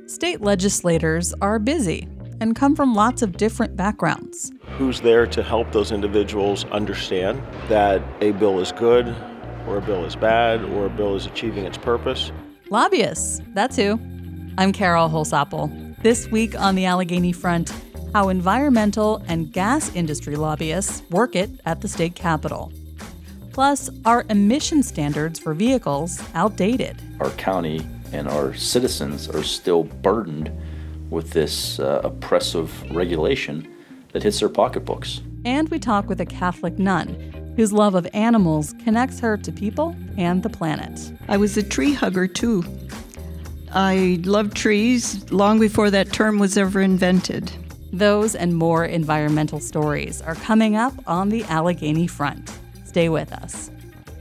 State legislators are busy and come from lots of different backgrounds. Who's there to help those individuals understand that a bill is good, or a bill is bad, or a bill is achieving its purpose? Lobbyists, that's who. I'm Carol Holsapple. This week on the Allegheny Front, how environmental and gas industry lobbyists work it at the state capitol. Plus, are emission standards for vehicles outdated? Our county and our citizens are still burdened with this oppressive regulation that hits their pocketbooks. And we talk with a Catholic nun whose love of animals connects her to people and the planet. I was a tree hugger, too. I loved trees long before that term was ever invented. Those and more environmental stories are coming up on the Allegheny Front. Stay with us.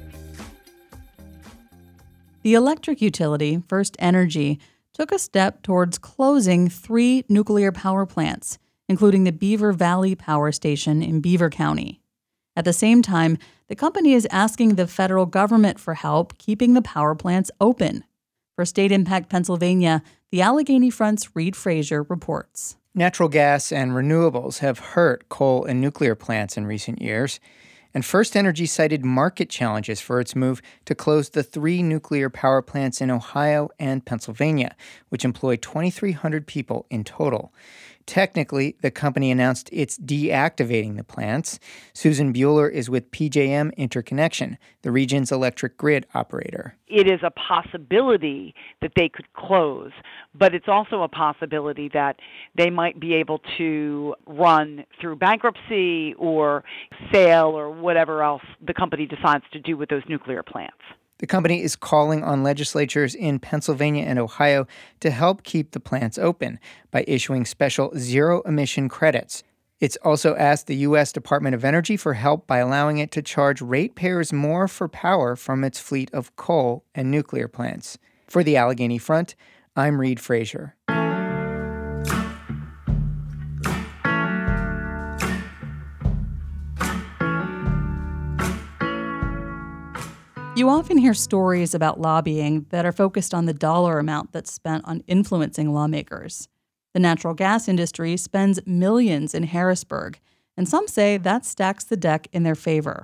The electric utility, First Energy, took a step towards closing 3 nuclear power plants, including the Beaver Valley Power Station in Beaver County. At the same time, the company is asking the federal government for help keeping the power plants open. For State Impact Pennsylvania, the Allegheny Front's Reed Frazier reports. Natural gas and renewables have hurt coal and nuclear plants in recent years, and First Energy cited market challenges for its move to close the 3 nuclear power plants in Ohio and Pennsylvania, which employ 2,300 people in total. Technically, the company announced it's deactivating the plants. Susan Bueller is with PJM Interconnection, the region's electric grid operator. It is a possibility that they could close, but it's also a possibility that they might be able to run through bankruptcy or sale or whatever else the company decides to do with those nuclear plants. The company is calling on legislatures in Pennsylvania and Ohio to help keep the plants open by issuing special zero-emission credits. It's also asked the U.S. Department of Energy for help by allowing it to charge ratepayers more for power from its fleet of coal and nuclear plants. For the Allegheny Front, I'm Reed Frazier. You often hear stories about lobbying that are focused on the dollar amount that's spent on influencing lawmakers. The natural gas industry spends millions in Harrisburg, and some say that stacks the deck in their favor.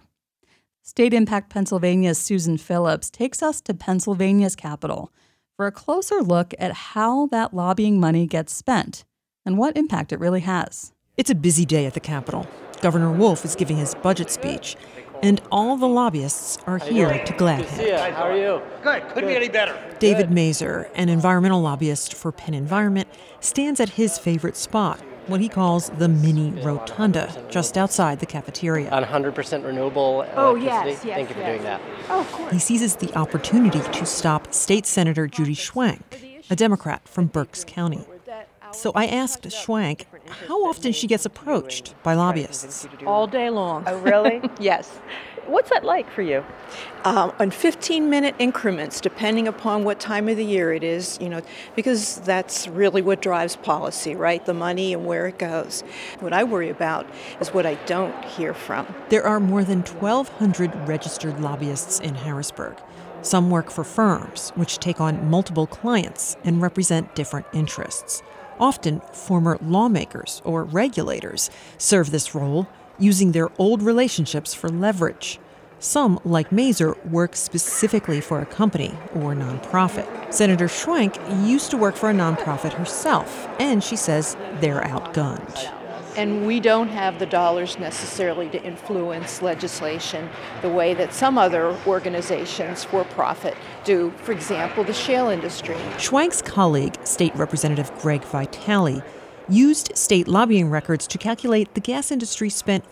State Impact Pennsylvania's Susan Phillips takes us to Pennsylvania's capital for a closer look at how that lobbying money gets spent and what impact it really has. It's a busy day at the Capitol. Governor Wolf is giving his budget speech, and all the lobbyists are here to glad hand. How are you? Good. Couldn't be any better. David Mazur, an environmental lobbyist for Penn Environment, stands at his favorite spot, what he calls the mini rotunda, just outside the cafeteria. On 100% renewable electricity. Oh, yes. Thank you for doing that. Oh, of course. He seizes the opportunity to stop State Senator Judy Schwank, a Democrat from Berks County. So I asked Schwank how often she gets approached by lobbyists. All day long. Oh, really? Yes. What's that like for you? On 15-minute increments, depending upon what time of the year it is, because that's really what drives policy, right? The money and where it goes. What I worry about is what I don't hear from. There are more than 1,200 registered lobbyists in Harrisburg. Some work for firms, which take on multiple clients and represent different interests. Often, former lawmakers or regulators serve this role, using their old relationships for leverage. Some, like Mazur, work specifically for a company or nonprofit. Senator Schwank used to work for a nonprofit herself, and she says they're outgunned. And we don't have the dollars necessarily to influence legislation the way that some other organizations for profit do, for example, the shale industry. Schwank's colleague, State Representative Greg Vitale, used state lobbying records to calculate the gas industry spent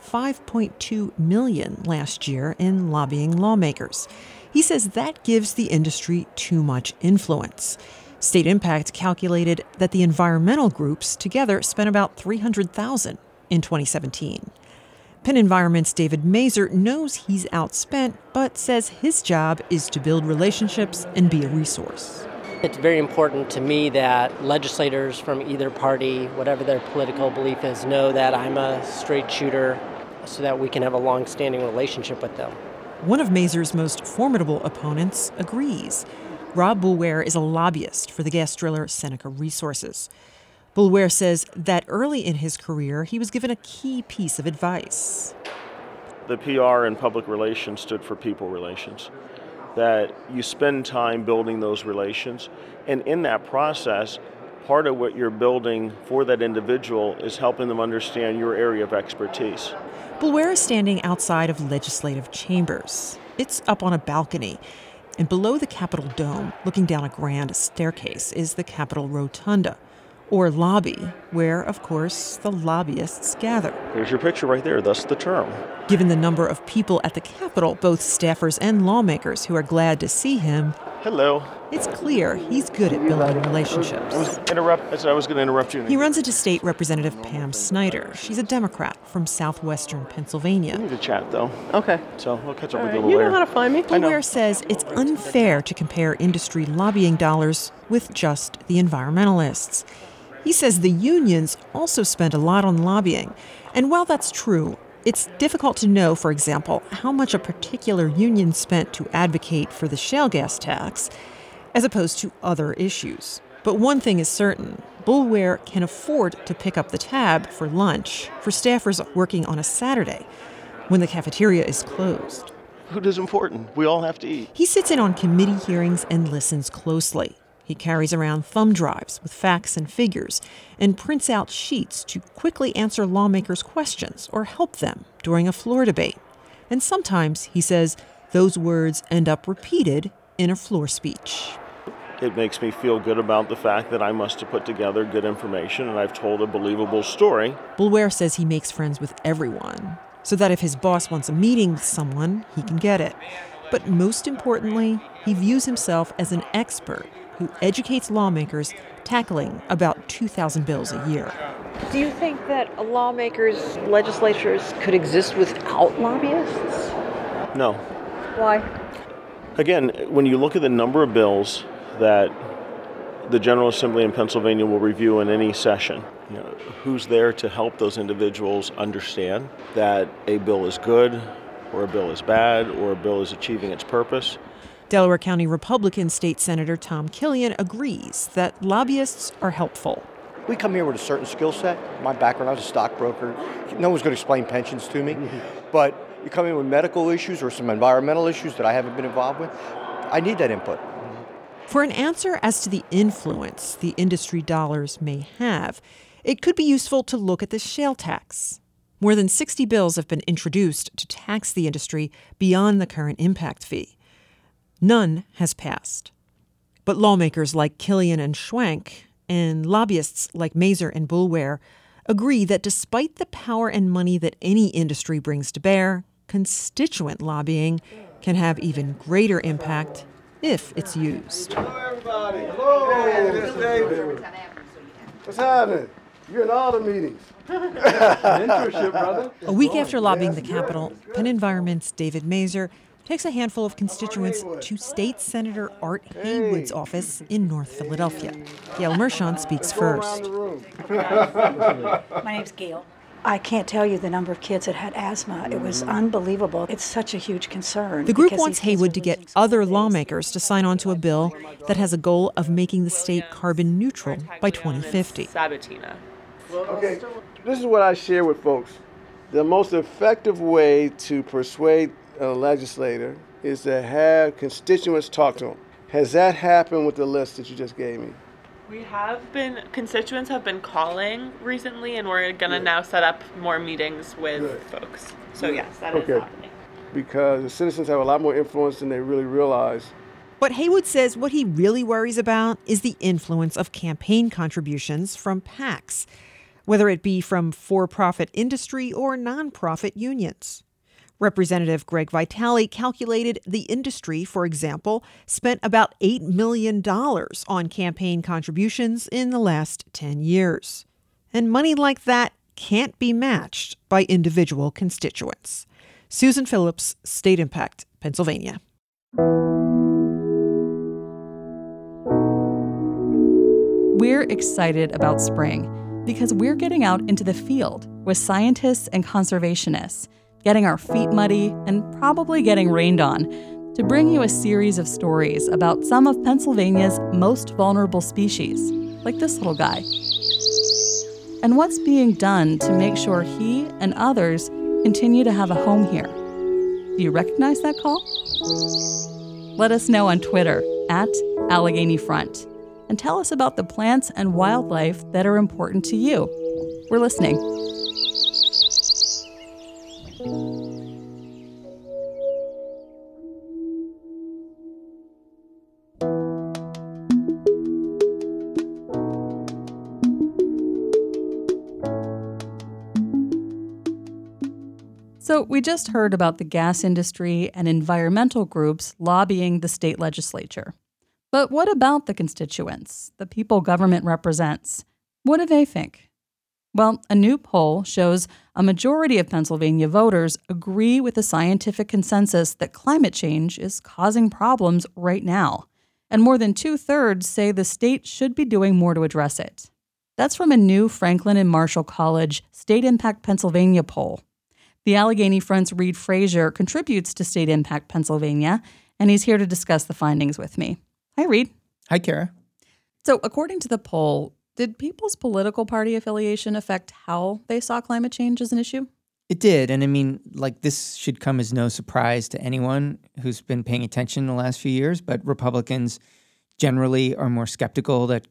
$5.2 million last year in lobbying lawmakers. He says that gives the industry too much influence. State Impact calculated that the environmental groups together spent about $300,000 in 2017. Penn Environment's David Mazur knows he's outspent, but says his job is to build relationships and be a resource. It's very important to me that legislators from either party, whatever their political belief is, know that I'm a straight shooter so that we can have a long-standing relationship with them. One of Mazur's most formidable opponents agrees. Rob Boulware is a lobbyist for the gas driller Seneca Resources. Boulware says that early in his career, he was given a key piece of advice. The PR and public relations stood for people relations, that you spend time building those relations, and in that process, part of what you're building for that individual is helping them understand your area of expertise. Boulware is standing outside of legislative chambers. It's up on a balcony. And below the Capitol dome, looking down a grand staircase, is the Capitol Rotunda, or lobby, where, of course, the lobbyists gather. Here's your picture right there, thus the term. Given the number of people at the Capitol, both staffers and lawmakers who are glad to see him, hello. It's clear he's good at building relationships. I was going to interrupt you. He runs into State Representative Pam Snyder. She's a Democrat from southwestern Pennsylvania. We need to chat, though. Okay. So we'll catch up with you a little You later. know how to find me? Boulware says it's unfair to compare industry lobbying dollars with just the environmentalists. He says the unions also spend a lot on lobbying. And while that's true, it's difficult to know, for example, how much a particular union spent to advocate for the shale gas tax, as opposed to other issues. But one thing is certain, Boulware can afford to pick up the tab for lunch for staffers working on a Saturday when the cafeteria is closed. Food is important. We all have to eat. He sits in on committee hearings and listens closely. He carries around thumb drives with facts and figures and prints out sheets to quickly answer lawmakers' questions or help them during a floor debate. And sometimes, he says, those words end up repeated in a floor speech. It makes me feel good about the fact that I must have put together good information and I've told a believable story. Boulware says he makes friends with everyone, so that if his boss wants a meeting with someone, he can get it. But most importantly, he views himself as an expert who educates lawmakers tackling about 2,000 bills a year. Do you think that lawmakers, legislatures could exist without lobbyists? No. Why? Again, when you look at the number of bills that the General Assembly in Pennsylvania will review in any session, who's there to help those individuals understand that a bill is good or a bill is bad or a bill is achieving its purpose? Delaware County Republican State Senator Tom Killian agrees that lobbyists are helpful. We come here with a certain skill set. My background, I was a stockbroker. No one's going to explain pensions to me. But you come in with medical issues or some environmental issues that I haven't been involved with, I need that input. For an answer as to the influence the industry dollars may have, it could be useful to look at the shale tax. More than 60 bills have been introduced to tax the industry beyond the current impact fee. None has passed. But lawmakers like Killian and Schwenk and lobbyists like Mazur and Boulware agree that despite the power and money that any industry brings to bear, constituent lobbying can have even greater impact if it's used. Hello, everybody. Hello. Hey, this is David. What's happening? You're in all the meetings. Mentorship, brother. A week after lobbying the Capitol, Penn Environment's David Mazur takes a handful of constituents to State Senator Art Haywood's office in North Philadelphia. Gail Mershon speaks first. My name's Gail. I can't tell you the number of kids that had asthma. It was unbelievable. It's such a huge concern. The group wants Haywood to get other lawmakers to sign on to a bill that has a goal of making the state carbon neutral by 2050. Sabatina. Okay, this is what I share with folks. The most effective way to persuade a legislator is to have constituents talk to them. Has that happened with the list that you just gave me? Constituents have been calling recently, and we're going to now set up more meetings with folks. So yes, that is happening. Because the citizens have a lot more influence than they really realize. But Haywood says what he really worries about is the influence of campaign contributions from PACs, whether it be from for-profit industry or nonprofit unions. Representative Greg Vitale calculated the industry, for example, spent about $8 million on campaign contributions in the last 10 years. And money like that can't be matched by individual constituents. Susan Phillips, State Impact, Pennsylvania. We're excited about spring because we're getting out into the field with scientists and conservationists, getting our feet muddy and probably getting rained on, to bring you a series of stories about some of Pennsylvania's most vulnerable species, like this little guy, and what's being done to make sure he and others continue to have a home here. Do you recognize that call? Let us know on Twitter @AlleghenyFront and tell us about the plants and wildlife that are important to you. We're listening. So we just heard about the gas industry and environmental groups lobbying the state legislature. But what about the constituents, the people government represents? What do they think? Well, a new poll shows a majority of Pennsylvania voters agree with the scientific consensus that climate change is causing problems right now. And more than 2/3 say the state should be doing more to address it. That's from a new Franklin and Marshall College State Impact Pennsylvania poll. The Allegheny Front's Reed Frazier contributes to State Impact Pennsylvania, and he's here to discuss the findings with me. Hi, Reed. Hi, Kara. So, according to the poll, did people's political party affiliation affect how they saw climate change as an issue? It did. And I mean, this should come as no surprise to anyone who's been paying attention in the last few years. But Republicans generally are more skeptical that,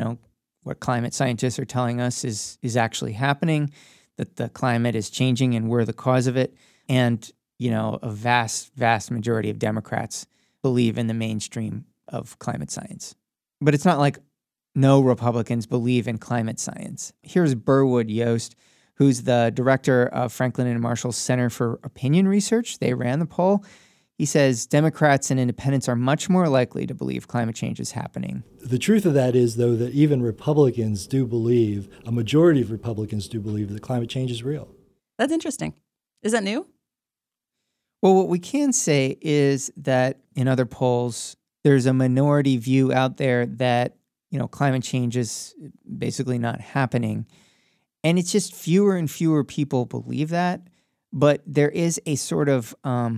what climate scientists are telling us is actually happening, that the climate is changing and we're the cause of it. And, a vast, vast majority of Democrats believe in the mainstream of climate science. But it's not like no Republicans believe in climate science. Here's Burwood Yost, who's the director of Franklin and Marshall's Center for Opinion Research. They ran the poll. He says Democrats and independents are much more likely to believe climate change is happening. The truth of that is, though, that even Republicans do believe, a majority of Republicans do believe that climate change is real. That's interesting. Is that new? Well, what we can say is that in other polls, there's a minority view out there that, climate change is basically not happening. And it's just fewer and fewer people believe that. But there is a sort of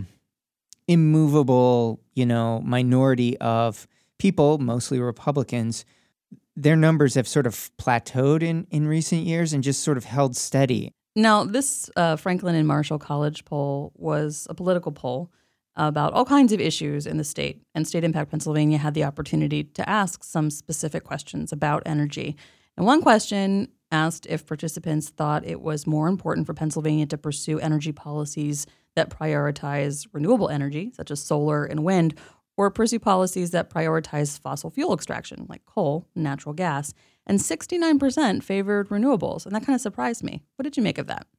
immovable, minority of people, mostly Republicans. Their numbers have sort of plateaued in recent years and just sort of held steady. Now, this Franklin and Marshall College poll was a political poll about all kinds of issues in the state, and State Impact Pennsylvania had the opportunity to ask some specific questions about energy. And one question asked if participants thought it was more important for Pennsylvania to pursue energy policies that prioritize renewable energy, such as solar and wind, or pursue policies that prioritize fossil fuel extraction, like coal and natural gas. And 69% favored renewables, and that kind of surprised me. What did you make of that?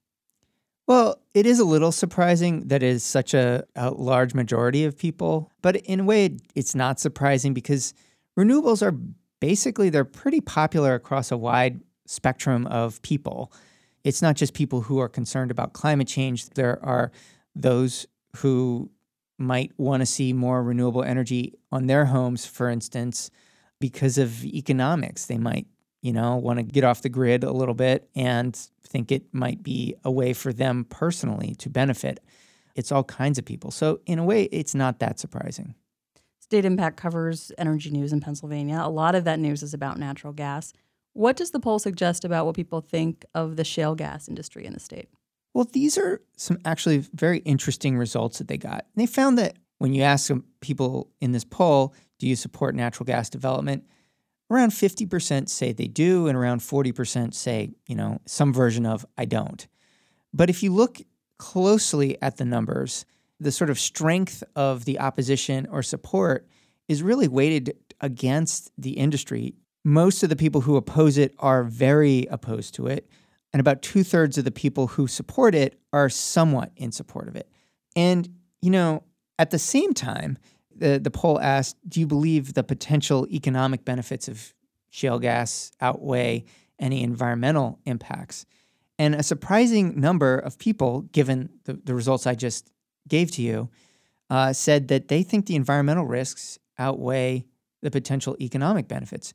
Well, it is a little surprising that it is such a large majority of people, but in a way it's not surprising because renewables are they're pretty popular across a wide spectrum of people. It's not just people who are concerned about climate change. There are those who might want to see more renewable energy on their homes, for instance, because of economics. They might want to get off the grid a little bit and think it might be a way for them personally to benefit. It's all kinds of people. So in a way, it's not that surprising. State Impact covers energy news in Pennsylvania. A lot of that news is about natural gas. What does the poll suggest about what people think of the shale gas industry in the state? Well, these are some actually very interesting results that they got. And they found that when you ask some people in this poll, do you support natural gas development? Around 50% say they do, and around 40% say, some version of I don't. But if you look closely at the numbers, the sort of strength of the opposition or support is really weighted against the industry. Most of the people who oppose it are very opposed to it, and about 2/3 of the people who support it are somewhat in support of it. And, at the same time, the poll asked, do you believe the potential economic benefits of shale gas outweigh any environmental impacts? And a surprising number of people, given the results I just gave to you, said that they think the environmental risks outweigh the potential economic benefits.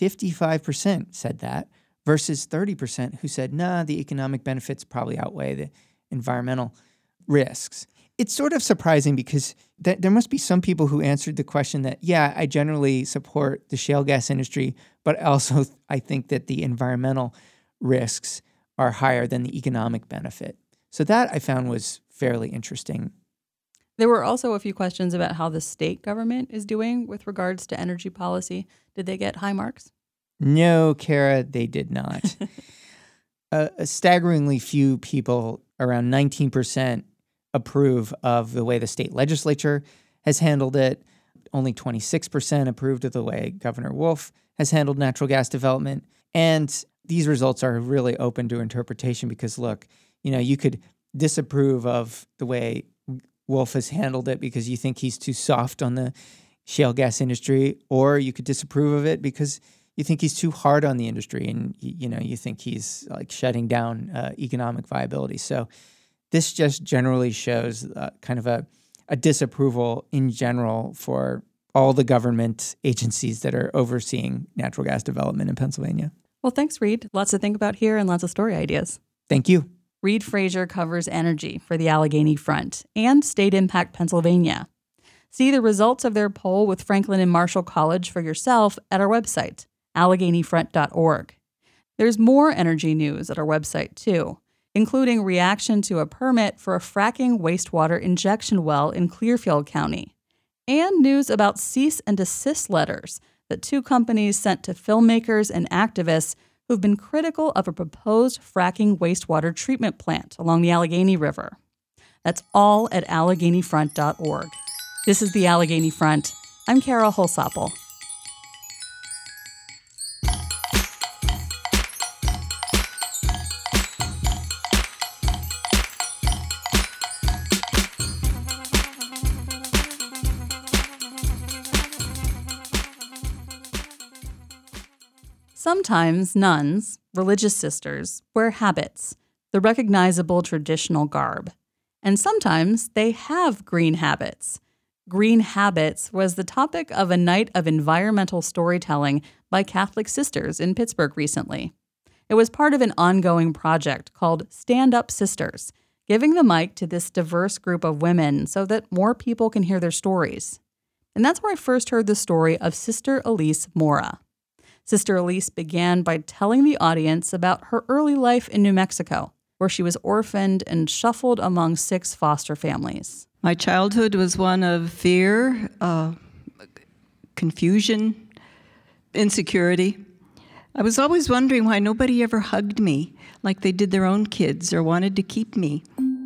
55% said that versus 30% who said, nah, the economic benefits probably outweigh the environmental risks. It's sort of surprising because there must be some people who answered the question that, yeah, I generally support the shale gas industry, but also I think that the environmental risks are higher than the economic benefit. So that I found was fairly interesting. There were also a few questions about how the state government is doing with regards to energy policy. Did they get high marks? No, Kara, they did not. A staggeringly few people, around 19%, approve of the way the state legislature has handled it. Only 26% approved of the way Governor Wolf has handled natural gas development. And these results are really open to interpretation because, look, you could disapprove of the way Wolf has handled it because you think he's too soft on the shale gas industry, or you could disapprove of it because you think he's too hard on the industry and, you think he's like shutting down economic viability. So this just generally shows kind of a disapproval in general for all the government agencies that are overseeing natural gas development in Pennsylvania. Well, thanks, Reed. Lots to think about here and lots of story ideas. Thank you. Reed Frazier covers energy for the Allegheny Front and State Impact Pennsylvania. See the results of their poll with Franklin and Marshall College for yourself at our website, AlleghenyFront.org. There's more energy news at our website, too, including reaction to a permit for a fracking wastewater injection well in Clearfield County, and news about cease and desist letters that 2 companies sent to filmmakers and activists who've been critical of a proposed fracking wastewater treatment plant along the Allegheny River. That's all at AlleghenyFront.org. This is the Allegheny Front. I'm Kara Holsapple. Sometimes nuns, religious sisters, wear habits, the recognizable traditional garb. And sometimes they have green habits. Green habits was the topic of a night of environmental storytelling by Catholic sisters in Pittsburgh recently. It was part of an ongoing project called Stand Up Sisters, giving the mic to this diverse group of women so that more people can hear their stories. And that's where I first heard the story of Sister Elise Mora. Sister Elise began by telling the audience about her early life in New Mexico, where she was orphaned and shuffled among 6 foster families. My childhood was one of fear, confusion, insecurity. I was always wondering why nobody ever hugged me like they did their own kids or wanted to keep me.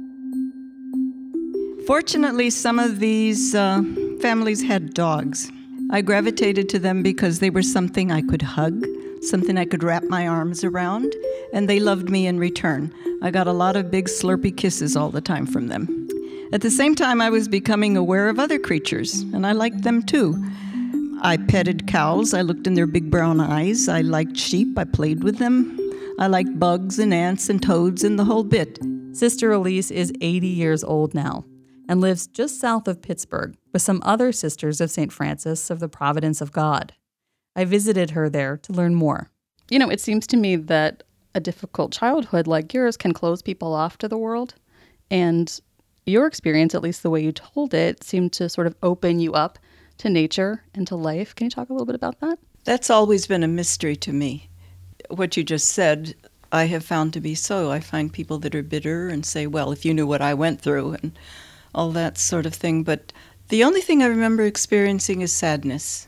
Fortunately, some of these families had dogs. I gravitated to them because they were something I could hug, something I could wrap my arms around, and they loved me in return. I got a lot of big slurpy kisses all the time from them. At the same time, I was becoming aware of other creatures, and I liked them too. I petted cows, I looked in their big brown eyes, I liked sheep, I played with them. I liked bugs and ants and toads and the whole bit. Sister Elise is 80 years old now and lives just south of Pittsburgh with some other sisters of St. Francis of the Providence of God. I visited her there to learn more. It seems to me that a difficult childhood like yours can close people off to the world. And your experience, at least the way you told it, seemed to sort of open you up to nature and to life. Can you talk a little bit about that? That's always been a mystery to me. What you just said, I have found to be so. I find people that are bitter and say, well, if you knew what I went through and all that sort of thing. But the only thing I remember experiencing is sadness.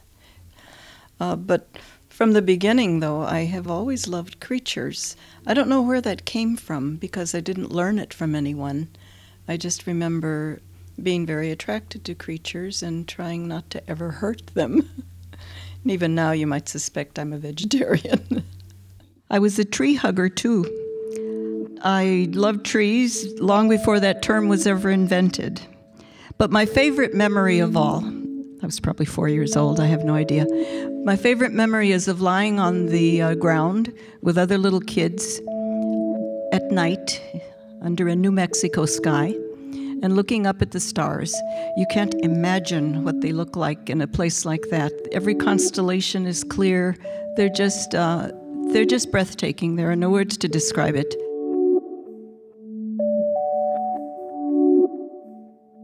But from the beginning, though, I have always loved creatures. I don't know where that came from because I didn't learn it from anyone. I just remember being very attracted to creatures and trying not to ever hurt them. And even now you might suspect I'm a vegetarian. I was a tree hugger, too. I loved trees long before that term was ever invented. But my favorite memory of all, I was probably 4 years old, I have no idea. My favorite memory is of lying on the ground with other little kids at night under a New Mexico sky and looking up at the stars. You can't imagine what they look like in a place like that. Every constellation is clear. They're just breathtaking. There are no words to describe it.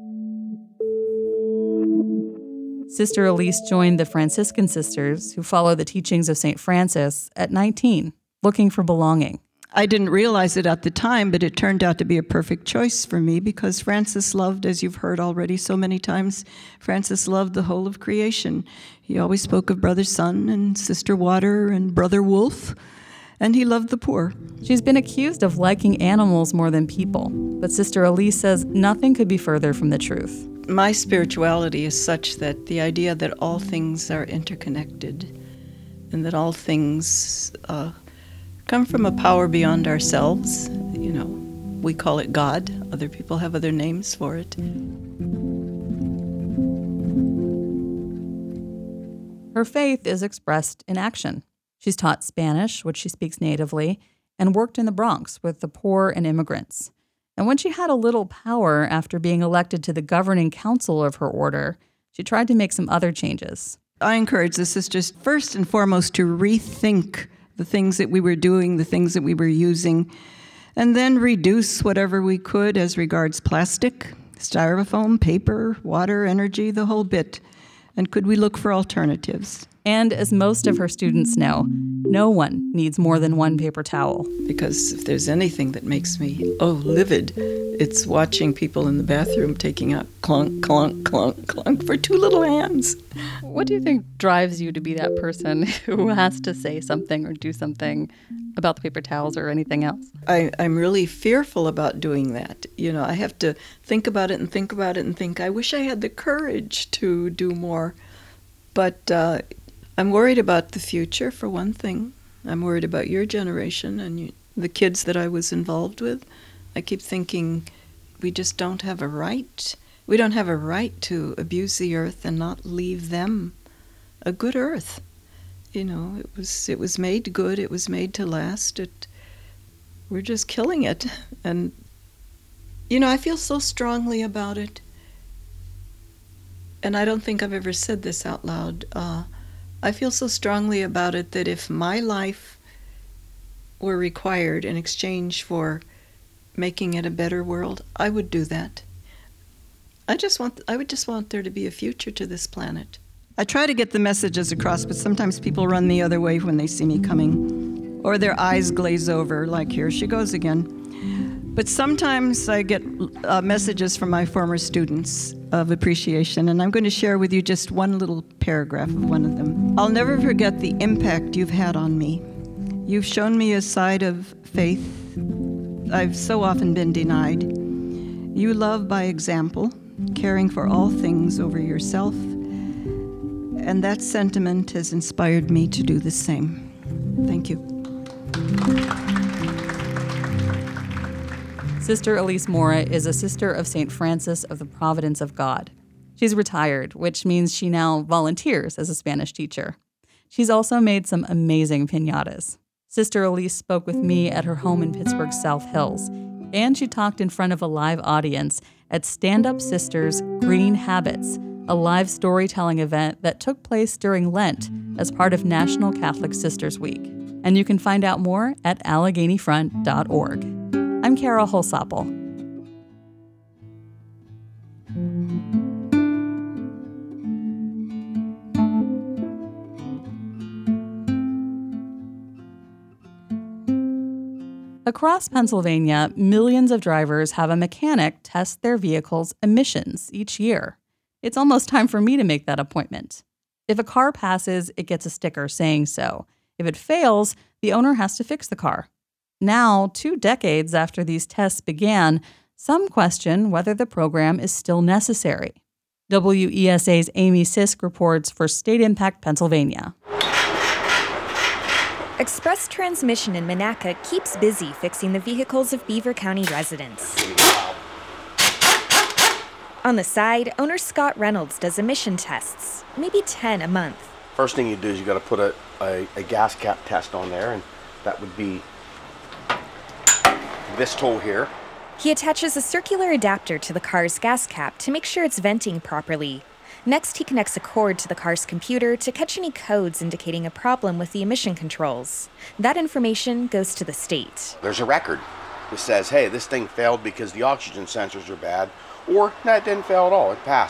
Sister Elise joined the Franciscan Sisters, who follow the teachings of St. Francis, at 19, looking for belonging. I didn't realize it at the time, but it turned out to be a perfect choice for me because Francis loved, as you've heard already so many times, Francis loved the whole of creation. He always spoke of Brother Sun and Sister Water and Brother Wolf, and he loved the poor. She's been accused of liking animals more than people, but Sister Elise says nothing could be further from the truth. My spirituality is such that the idea that all things are interconnected and that all things come from a power beyond ourselves. You know, we call it God. Other people have other names for it. Her faith is expressed in action. She's taught Spanish, which she speaks natively, and worked in the Bronx with the poor and immigrants. And when she had a little power after being elected to the governing council of her order, she tried to make some other changes. I encourage the sisters, first and foremost, to rethink the things that we were doing, the things that we were using, and then reduce whatever we could as regards plastic, styrofoam, paper, water, energy, the whole bit. And could we look for alternatives? And as most of her students know, no one needs more than one paper towel. Because if there's anything that makes me, livid, it's watching people in the bathroom taking out clunk, clunk, clunk, clunk for two little hands. What do you think drives you to be that person who has to say something or do something about the paper towels or anything else? I'm really fearful about doing that. You know, I have to think about it and think about it and think, I wish I had the courage to do more. But I'm worried about the future, for one thing. I'm worried about your generation and the kids that I was involved with. I keep thinking we just don't have a right. We don't have a right to abuse the earth and not leave them a good earth. You know, it was made good. It was made to last. We're just killing it. And, you know, I feel so strongly about it. And I don't think I've ever said this out loud. I feel so strongly about it that if my life were required in exchange for making it a better world, I would do that. I would just want there to be a future to this planet. I try to get the messages across, but sometimes people run the other way when they see me coming, or their eyes glaze over, like, here she goes again. But sometimes I get messages from my former students of appreciation, and I'm going to share with you just one little paragraph of one of them. I'll never forget the impact you've had on me. You've shown me a side of faith I've so often been denied. You love by example, caring for all things over yourself, and that sentiment has inspired me to do the same. Thank you. Sister Elise Mora is a sister of St. Francis of the Providence of God. She's retired, which means she now volunteers as a Spanish teacher. She's also made some amazing piñatas. Sister Elise spoke with me at her home in Pittsburgh's South Hills, and she talked in front of a live audience at Stand Up Sisters Green Habits, a live storytelling event that took place during Lent as part of National Catholic Sisters Week. And you can find out more at AlleghenyFront.org. I'm Carol Holsapple. Across Pennsylvania, millions of drivers have a mechanic test their vehicle's emissions each year. It's almost time for me to make that appointment. If a car passes, it gets a sticker saying so. If it fails, the owner has to fix the car. Now, 2 decades after these tests began, some question whether the program is still necessary. WESA's Amy Sisk reports for State Impact Pennsylvania. Express Transmission in Monaca keeps busy fixing the vehicles of Beaver County residents. On the side, owner Scott Reynolds does emission tests, maybe 10 a month. First thing you do is you got to put a gas cap test on there, and that would be this tool here. He attaches a circular adapter to the car's gas cap to make sure it's venting properly. Next, he connects a cord to the car's computer to catch any codes indicating a problem with the emission controls. That information goes to the state. There's a record that says, hey, this thing failed because the oxygen sensors are bad, or no, it didn't fail at all, it passed.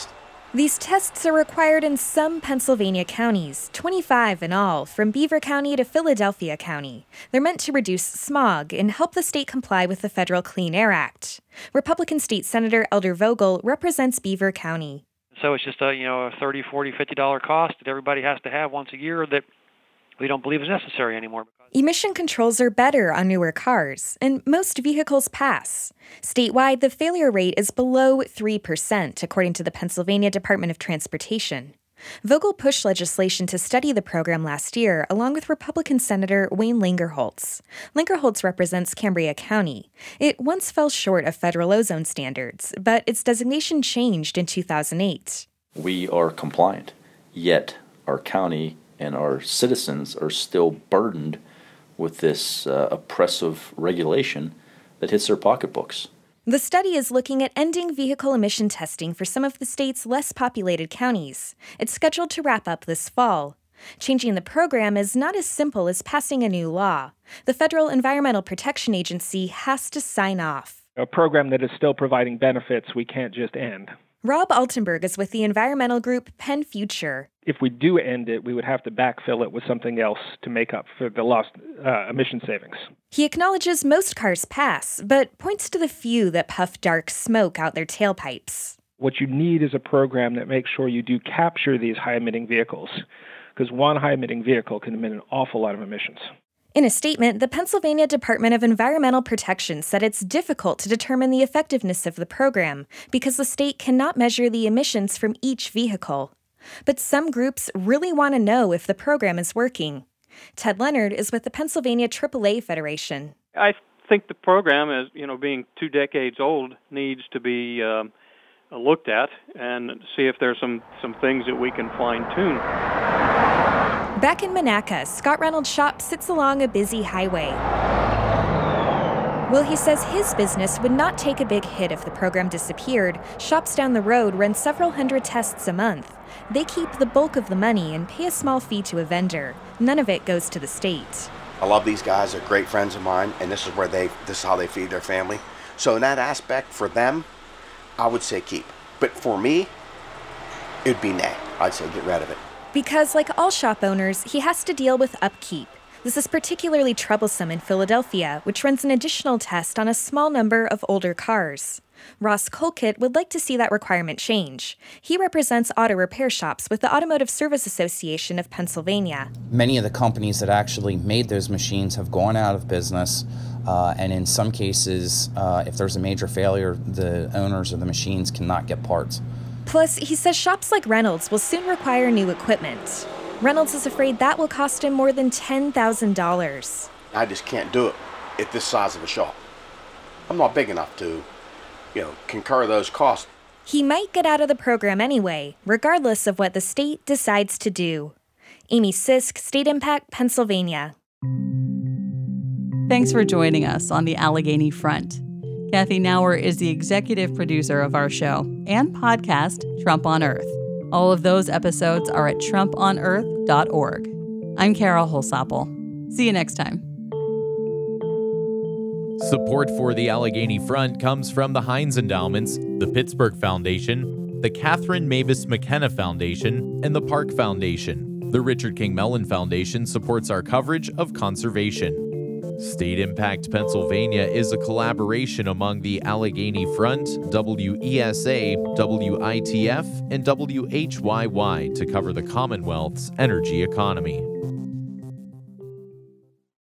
These tests are required in some Pennsylvania counties, 25 in all, from Beaver County to Philadelphia County. They're meant to reduce smog and help the state comply with the Federal Clean Air Act. Republican State Senator Elder Vogel represents Beaver County. So it's just a $30, $40, $50 cost that everybody has to have once a year that we don't believe is necessary anymore. Emission controls are better on newer cars, and most vehicles pass. Statewide, the failure rate is below 3%, according to the Pennsylvania Department of Transportation. Vogel pushed legislation to study the program last year, along with Republican Senator Wayne Lingerholtz. Lingerholtz represents Cambria County. It once fell short of federal ozone standards, but its designation changed in 2008. We are compliant, yet our county and our citizens are still burdened with this oppressive regulation that hits their pocketbooks. The study is looking at ending vehicle emission testing for some of the state's less populated counties. It's scheduled to wrap up this fall. Changing the program is not as simple as passing a new law. The Federal Environmental Protection Agency has to sign off. A program that is still providing benefits we can't just end. Rob Altenberg is with the environmental group Penn Future. If we do end it, we would have to backfill it with something else to make up for the lost emission savings. He acknowledges most cars pass, but points to the few that puff dark smoke out their tailpipes. What you need is a program that makes sure you do capture these high-emitting vehicles, because one high-emitting vehicle can emit an awful lot of emissions. In a statement, the Pennsylvania Department of Environmental Protection said it's difficult to determine the effectiveness of the program because the state cannot measure the emissions from each vehicle. But some groups really want to know if the program is working. Ted Leonard is with the Pennsylvania AAA Federation. I think the program, as being 2 decades old, needs to be looked at and see if there's some things that we can fine-tune. Back in Monaca, Scott Reynolds' shop sits along a busy highway. While he says his business would not take a big hit if the program disappeared, shops down the road run several hundred tests a month. They keep the bulk of the money and pay a small fee to a vendor. None of it goes to the state. I love these guys. They're great friends of mine, and this is how they feed their family. So in that aspect, for them, I would say keep. But for me, it'd be nay. I'd say get rid of it. Because, like all shop owners, he has to deal with upkeep. This is particularly troublesome in Philadelphia, which runs an additional test on a small number of older cars. Ross Colquitt would like to see that requirement change. He represents auto repair shops with the Automotive Service Association of Pennsylvania. Many of the companies that actually made those machines have gone out of business, and in some cases, if there's a major failure, the owners of the machines cannot get parts. Plus, he says shops like Reynolds will soon require new equipment. Reynolds is afraid that will cost him more than $10,000. I just can't do it at this size of a shop. I'm not big enough to, concur those costs. He might get out of the program anyway, regardless of what the state decides to do. Amy Sisk, State Impact, Pennsylvania. Thanks for joining us on the Allegheny Front. Kathy Nauer is the executive producer of our show and podcast, Trump on Earth. All of those episodes are at trumponearth.org. I'm Carol Holsapple. See you next time. Support for the Allegheny Front comes from the Heinz Endowments, the Pittsburgh Foundation, the Catherine Mavis McKenna Foundation, and the Park Foundation. The Richard King Mellon Foundation supports our coverage of conservation. State Impact Pennsylvania is a collaboration among the Allegheny Front, WESA, WITF, and WHYY to cover the Commonwealth's energy economy.